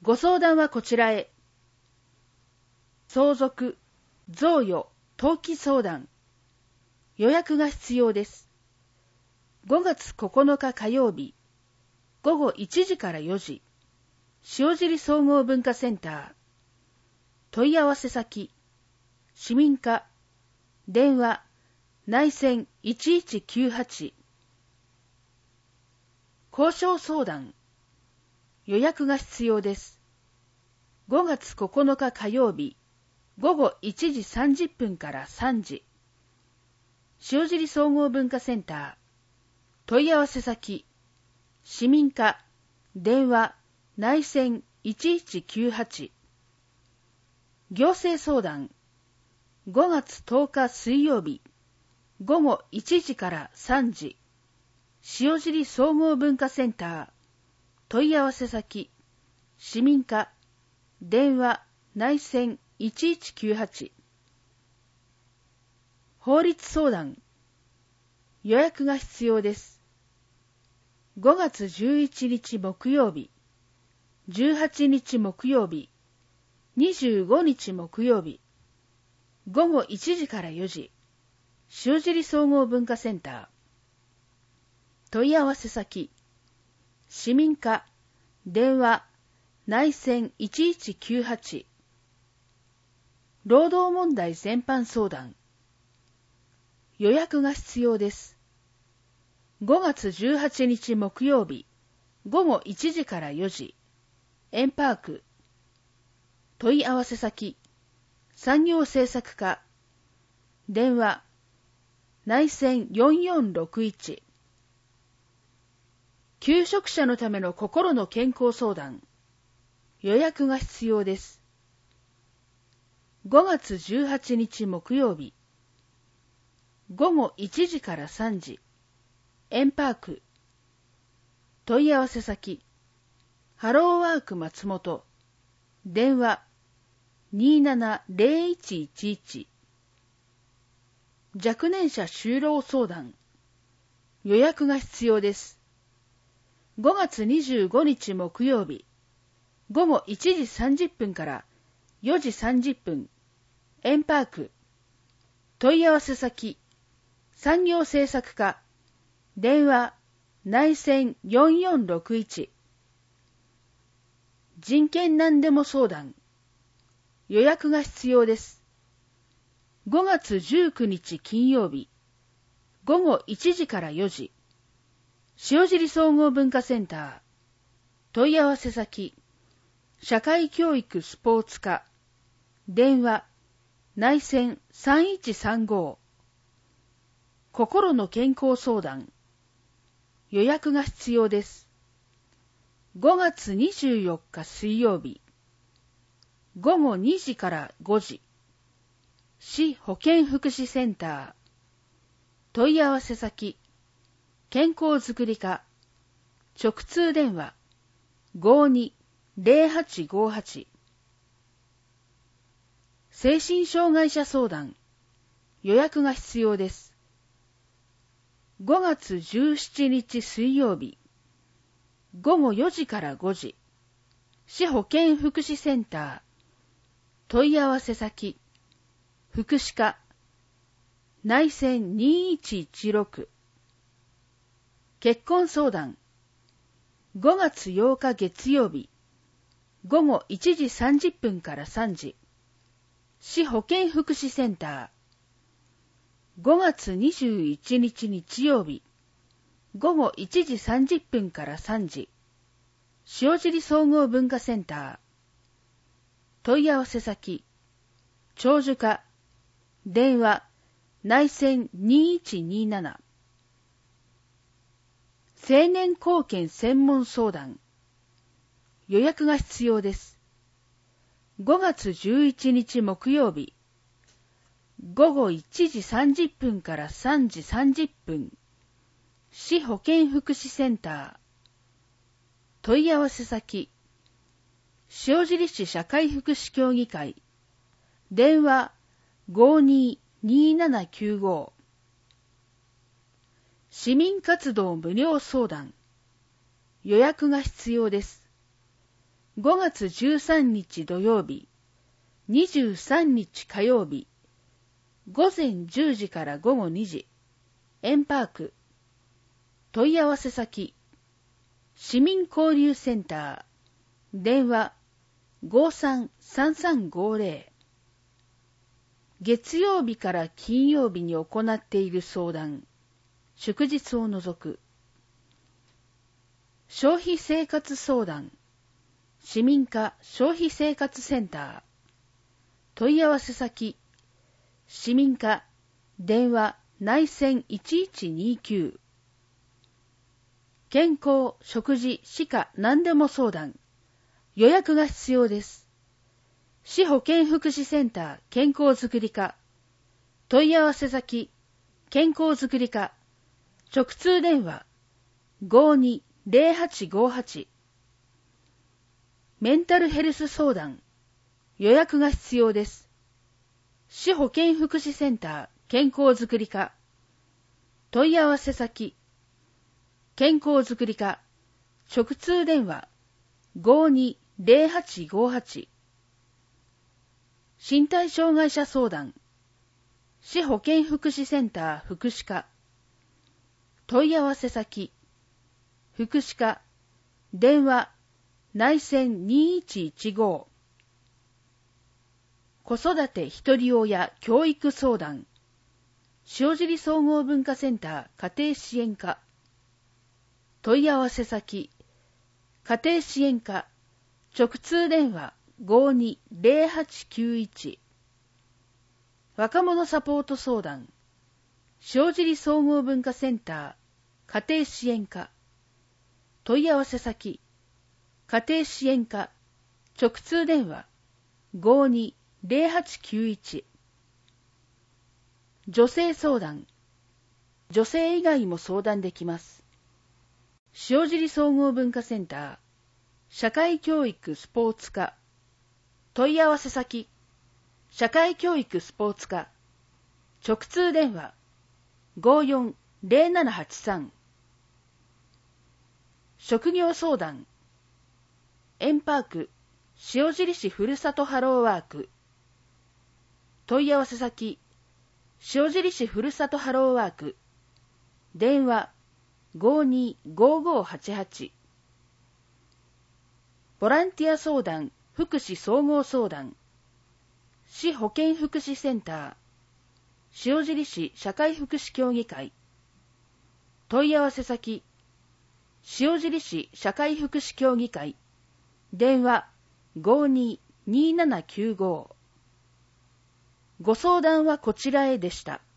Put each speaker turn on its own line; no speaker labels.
ご相談はこちらへ。相続、贈与、登記相談。予約が必要です。5月9日火曜日、午後1時から4時、塩尻総合文化センター。問い合わせ先、市民課、電話、内線1198。交渉相談。予約が必要です。5月9日火曜日、午後1時30分から3時。塩尻総合文化センター。問い合わせ先、市民課、電話、内線1198。行政相談。5月10日水曜日、午後1時から3時。塩尻総合文化センター。問い合わせ先、市民課、電話、内線1198。法律相談。予約が必要です。5月11日木曜日、18日木曜日、25日木曜日、午後1時から4時、塩尻総合文化センター。問い合わせ先、市民課、電話、内線1198。労働問題全般相談。予約が必要です。5月18日木曜日、午後1時から4時、円パーク。問い合わせ先、産業政策課、電話、内線4461。求職者のための心の健康相談。予約が必要です。5月18日木曜日、午後1時から3時、円パーク。問い合わせ先、ハローワーク松本。電話、270111。若年者就労相談。予約が必要です。5月25日木曜日、午後1時30分から4時30分、円パーク。問い合わせ先、産業政策課。電話、内線4461。人権何でも相談。予約が必要です。5月19日金曜日、午後1時から4時。塩尻総合文化センター。問い合わせ先、社会教育スポーツ課。電話、内線3135。心の健康相談。予約が必要です。5月24日水曜日、午後2時から5時。市保健福祉センター。問い合わせ先、健康づくり課。直通電話、52-0858。精神障害者相談。予約が必要です。5月17日水曜日、午後4時から5時。市保健福祉センター。問い合わせ先、福祉課。内線2116。結婚相談。5月8日月曜日、午後1時30分から3時。市保健福祉センター。5月21日日曜日、午後1時30分から3時。塩尻総合文化センター。問い合わせ先、長寿課。電話、内線2127。青年貢献専門相談。予約が必要です。5月11日木曜日、午後1時30分から3時30分。市保健福祉センター。問い合わせ先、塩尻市社会福祉協議会。電話、52-2795。市民活動無料相談。予約が必要です。 5月13日土曜日、23日火曜日、午前10時から午後2時、円パーク、問い合わせ先、市民交流センター、電話 533350。月曜日から金曜日に行っている相談、祝日を除く。消費生活相談、市民課消費生活センター、問い合わせ先、市民課電話内線1129。健康、食事、歯科何でも相談、予約が必要です。市保健福祉センター健康づくり課、問い合わせ先、健康づくり課、直通電話 520858。メンタルヘルス相談、予約が必要です。市保健福祉センター健康づくり課、問い合わせ先、健康づくり課、直通電話 520858。身体障害者相談、市保健福祉センター福祉課、問い合わせ先、福祉課、電話、内線2115。子育てひとり親教育相談、塩尻総合文化センター家庭支援課、問い合わせ先、家庭支援課、直通電話520891。若者サポート相談、塩尻総合文化センター家庭支援課、問い合わせ先、家庭支援課、直通電話520891。女性相談、女性以外も相談できます。塩尻総合文化センター社会教育スポーツ課、問い合わせ先、社会教育スポーツ課、直通電話540783。職業相談、円パーク塩尻市ふるさとハローワーク、問い合わせ先、塩尻市ふるさとハローワーク、電話525588。ボランティア相談、福祉総合相談、市保健福祉センター塩尻市社会福祉協議会、問い合わせ先、塩尻市社会福祉協議会、電話522795。ご相談はこちらへでした。